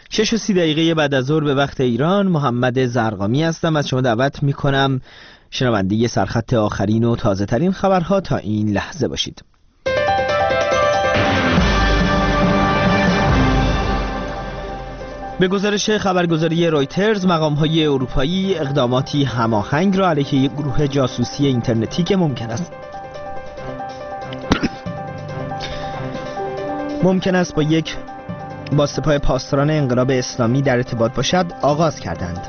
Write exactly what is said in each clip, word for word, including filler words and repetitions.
شش و سی دقیقه بعد از ظهر به وقت ایران، محمد زرقامی هستم. از شما دعوت میکنم شنونده سرخط آخرین و تازه ترین خبرها تا این لحظه باشید. به گزارش خبرگزاری رویترز، مقام‌های اروپایی اقداماتی هماهنگ را علیه یک گروه جاسوسی اینترنتی که ممکن است ممکن است با یک با سپاه پاسداران انقلاب اسلامی در ارتباط باشد آغاز کردند.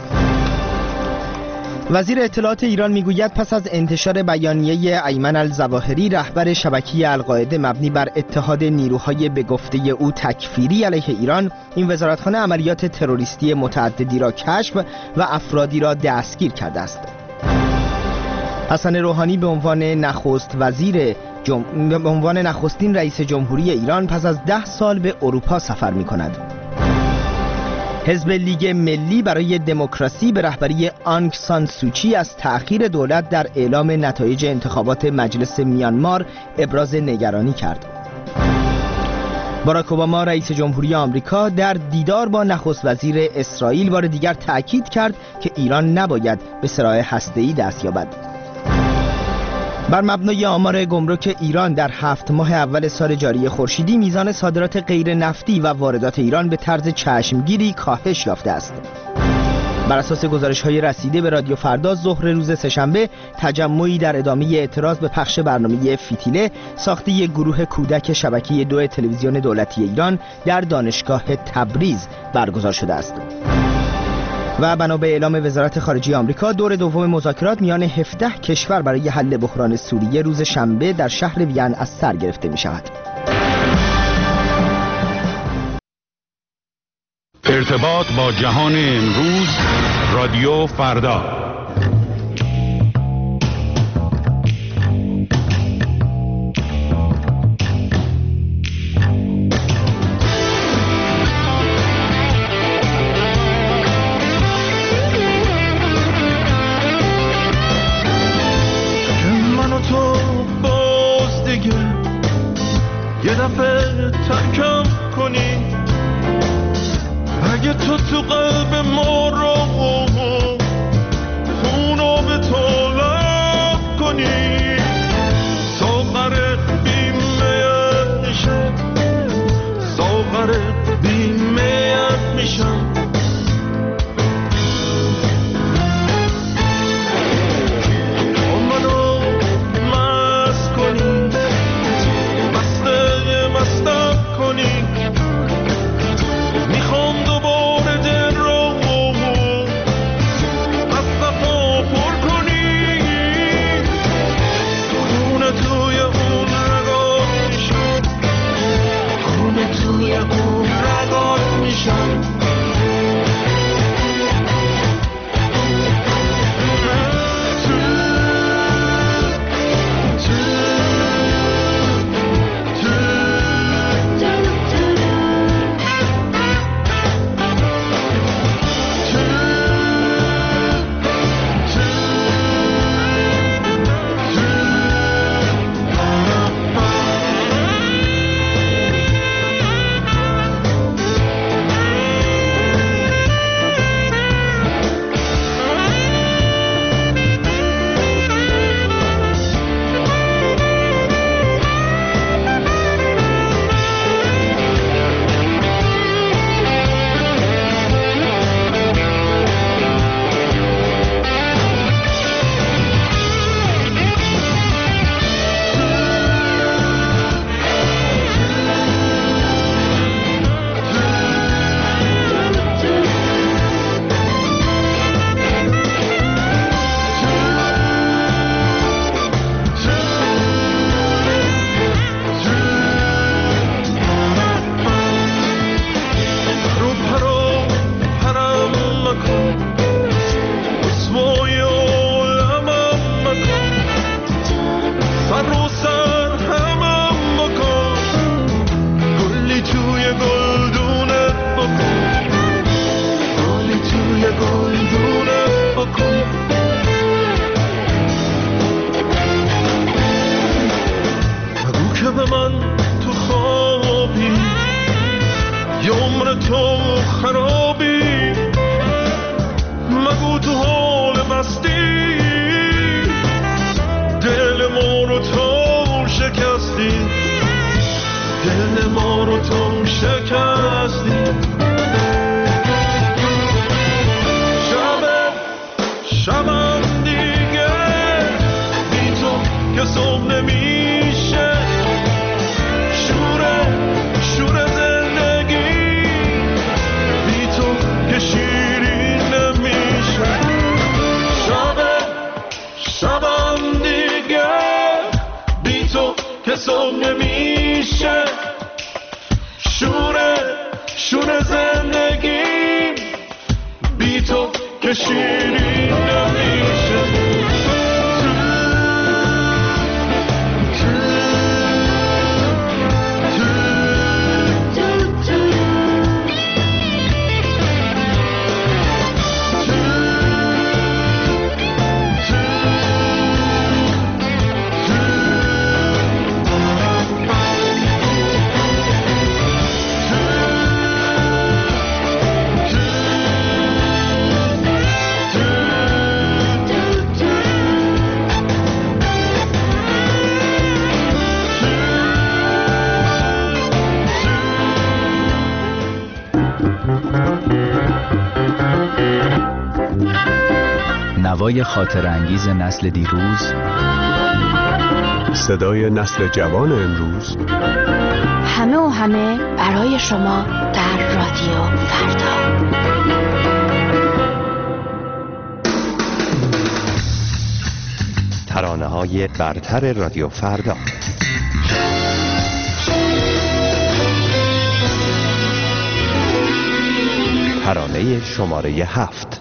وزیر اطلاعات ایران میگوید پس از انتشار بیانیه ایمن الظواهری رهبر شبکه القاعده مبنی بر اتحاد نیروهای به گفته او تکفیری علیه ایران، این وزارتخانه عملیات تروریستی متعددی را کشف و افرادی را دستگیر کرده است. حسن روحانی به عنوان نخست وزیر جم... به عنوان نخستین رئیس جمهوری ایران پس از ده سال به اروپا سفر می کند. حزب لیگ ملی برای دموکراسی به رهبری آنگ سان سوچی از تأخیر دولت در اعلام نتایج انتخابات مجلس میانمار ابراز نگرانی کرد. باراک اوباما رئیس جمهوری آمریکا در دیدار با نخست وزیر اسرائیل بار دیگر تأکید کرد که ایران نباید به صراع هسته‌ای دست یابد. بر مبنای آمار گمرک ایران در هفت ماه اول سال جاری خورشیدی، میزان صادرات غیر نفتی و واردات ایران به طرز چشمگیری کاهش یافته است. بر اساس گزارش‌های رسیده به رادیو فردا ظهر روز سه‌شنبه، تجمعی در ادامه اعتراض به پخش برنامه فتیله ساخته یک گروه کودک شبکه دو تلویزیون دولتی ایران در دانشگاه تبریز برگزار شده است. و بنا به اعلام وزارت خارجه آمریکا، دور دوم مذاکرات میان هفده کشور برای حل بحران سوریه روز شنبه در شهر وین از سر گرفته می شود. ارتباط با جهان امروز، رادیو فردا. یه دفعه ترکم کنی، اگه تو تو قلب ما رو خونو به طلب کنی، ساغر بیمه میشم، ساغر بیمه میشم. تو خرابی، مگو تو حال مستی، دل ما رو تو شکستی، دل ما رو تو شکستی. شبم شبم دیگه بی تو که صبح نمیشه، شوره شوره زندگی بی تو که شیرین نمیشه. شبم شبم دیگه بی تو که صبح نمیشه، شوره شوره زندگی بی تو که شیرین نمیشه. نوای خاطر انگیز نسل دیروز، صدای نسل جوان امروز، همه و همه برای شما در رادیو فردا. ترانه‌های برتر رادیو فردا. ترانه شماره هفت.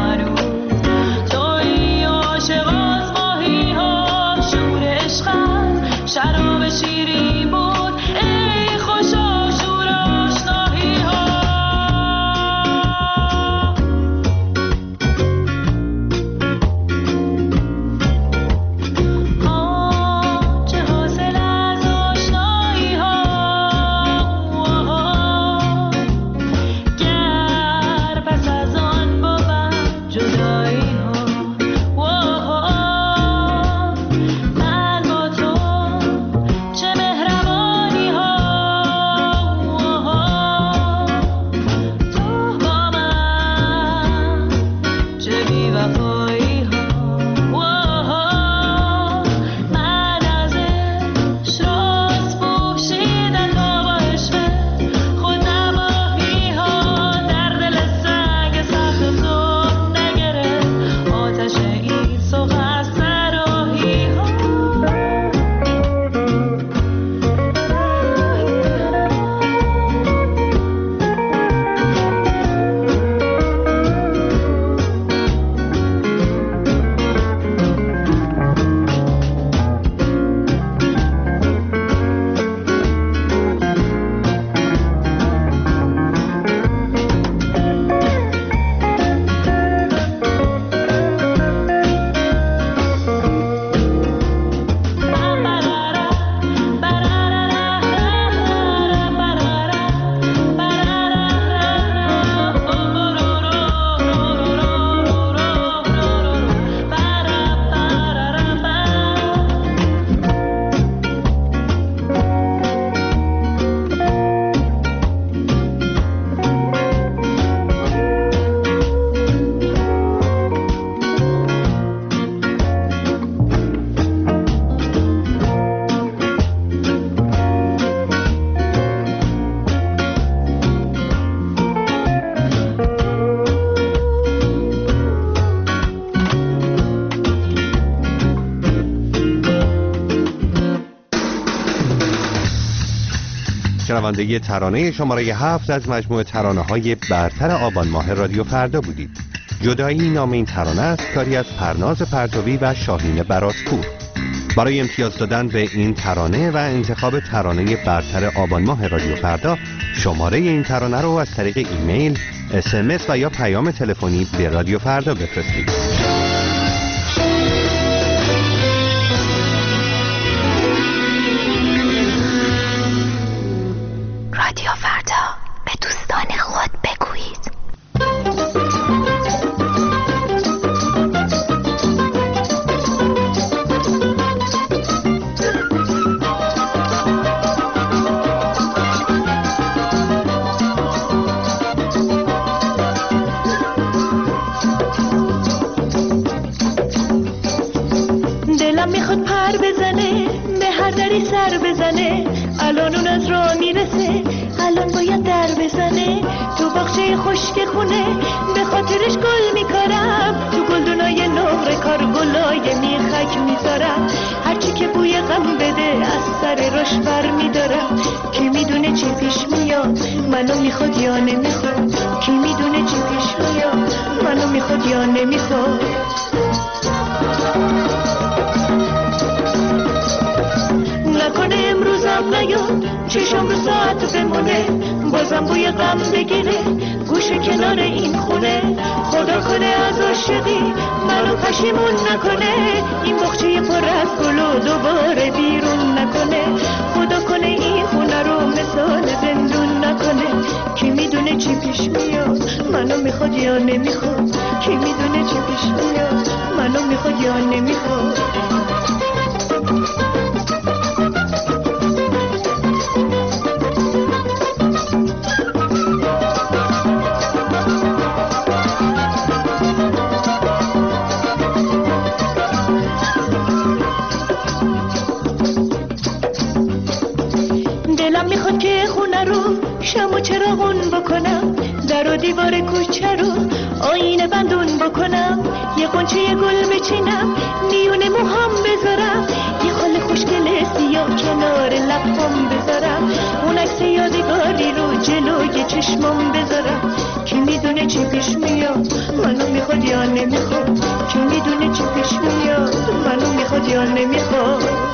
توی عاشق آزماهی ها، شور عشق شراب شیرین بود ای خوش آشور آشنایی ها. آه چه حاصل از آشنایی ها. گر پس از آن بود جدایی ها. من با تو چه مهربانی ها. تو با من چه بی‌وفایی ها. من از عشق راست پوشیدن تا با عشق خود نباهی ها. در دل سنگ سخت تو نگرفت آتش این سخن سراحی ها. شنونده ترانه شماره هفت از مجموعه ترانه‌های برتر آبان ماه رادیو فردا بودید. جدایی نام این ترانه است، کاری از پرناز پرتوی و شاهین براتپور. برای امتیاز دادن به این ترانه و انتخاب ترانه برتر آبان ماه رادیو فردا، شماره این ترانه رو از طریق ایمیل، اس ام اس و یا پیام تلفنی به رادیو فردا بفرستید. رادیو فردا به دوستان خود بگویید. دلم میخواد پر بزنه، به هر دری سر بزنه. الان اون از راه میرسه، الان باید در بزنه. تو باغچه خشک خونه به خاطرش گل میکارم. تو گلدونای نقره کار گلای میخک میذارم. هرچی که بوی غم بده از سر رش بر میدارم. کی میدونه چی پیش میاد، منو میخواد یا نمیخواد. کی میدونه چی پیش میاد، منو میخواد یا نمیخواد. نکنه امروزم نیاد، چشم رو ساعت بمونه. بازم بوی غم بگیره گوشه کنار این خونه. خدا کنه از عاشقی منو پشیمون نکنه. این باغچه پر از گل و دوباره بیرون نکنه. خدا کنه این خونه رو مثال زندون نکنه. کی میدونه چی پیش میاد، منو میخواد یا نمیخواد. کی میدونه چی پیش میاد، منو میخواد یا نمیخواد. دلم میخواد که خونه رو شم و چراغون بکنم. در و دیوار کوچه رو آینه بندون بکنم. یه قنچه گل بچینم میونه موهام بذارم. یه خال خوشگل سیاه کنار لبام بذارم. اون عکس یادگاری رو جلوی چشمام بذارم. کی میدونه چی پیش میاد، منو میخواد یا نمیخواد. کی میدونه چی پیش میاد، منو میخواد یا نمیخواد.